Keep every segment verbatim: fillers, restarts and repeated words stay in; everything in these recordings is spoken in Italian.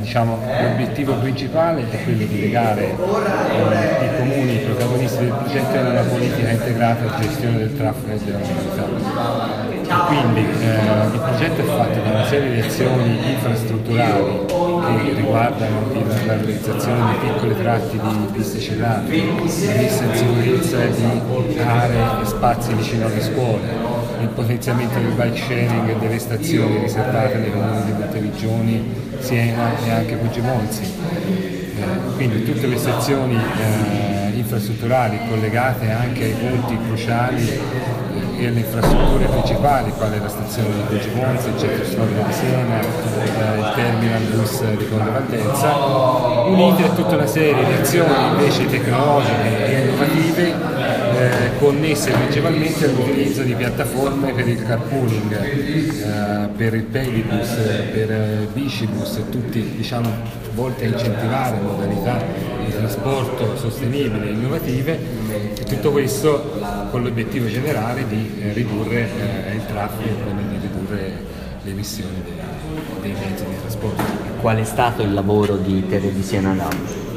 diciamo, l'obiettivo principale è quello di legare eh, i comuni, i protagonisti del progetto, a una politica integrata di gestione del traffico e della mobilità. E quindi eh, il progetto è fatto da una serie di azioni infrastrutturali che riguardano la realizzazione di piccoli tratti di piste ciclabili, la messa in sicurezza di aree e spazi vicino alle scuole, il potenziamento del bike sharing e delle stazioni riservate nei comuni di Monteriggioni, Siena e anche Poggiomonzi. Eh, quindi tutte queste azioni eh, infrastrutturali collegate anche ai punti cruciali e alle infrastrutture principali, quale la stazione di Poggiomonzi, il centro storico di Siena, eh, il terminal bus di Conte Valdenza, unite a tutta una serie di azioni invece tecnologiche e innovative eh, connesse principalmente all'utilizzo di piattaforme per il carpooling, eh, per il pedibus, per eh, bicibus, tutti diciamo volte a incentivare modalità di trasporto sostenibile e innovative, e tutto questo con l'obiettivo generale di eh, ridurre eh, il traffico e quindi di ridurre le emissioni dei, dei mezzi di trasporto. Qual è stato il lavoro di Terre di Siena Lab?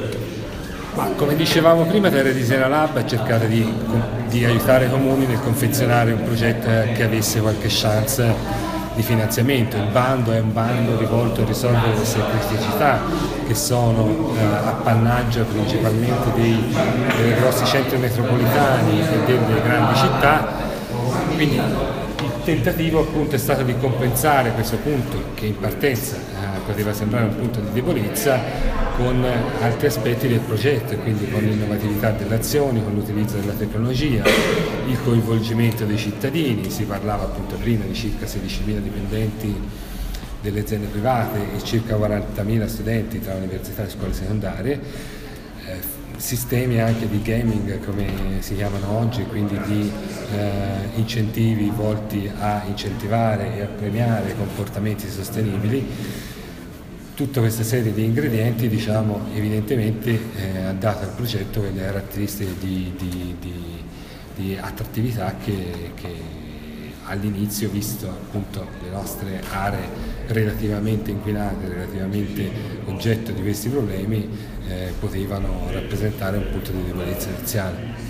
Ma come dicevamo prima, Terre di Siena Lab ha cercato di, di aiutare i comuni nel confezionare un progetto che avesse qualche chance di finanziamento. Il bando è un bando rivolto a risolvere queste criticità che sono eh, appannaggio principalmente dei, dei grossi centri metropolitani e delle grandi città, quindi il tentativo appunto è stato di compensare questo punto che in partenza eh, poteva sembrare un punto di debolezza con altri aspetti del progetto, quindi con l'innovatività delle azioni, con l'utilizzo della tecnologia, il coinvolgimento dei cittadini. Si parlava appunto prima di circa sedicimila dipendenti delle aziende private e circa quarantamila studenti tra università e scuole secondarie, eh, sistemi anche di gaming come si chiamano oggi, quindi di eh, incentivi volti a incentivare e a premiare comportamenti sostenibili. Tutta questa serie di ingredienti diciamo, evidentemente eh, ha dato al progetto quelle caratteristiche di, di, di, di attrattività che, che all'inizio, visto appunto le nostre aree relativamente inquinate, relativamente oggetto di questi problemi, eh, potevano rappresentare un punto di debolezza iniziale.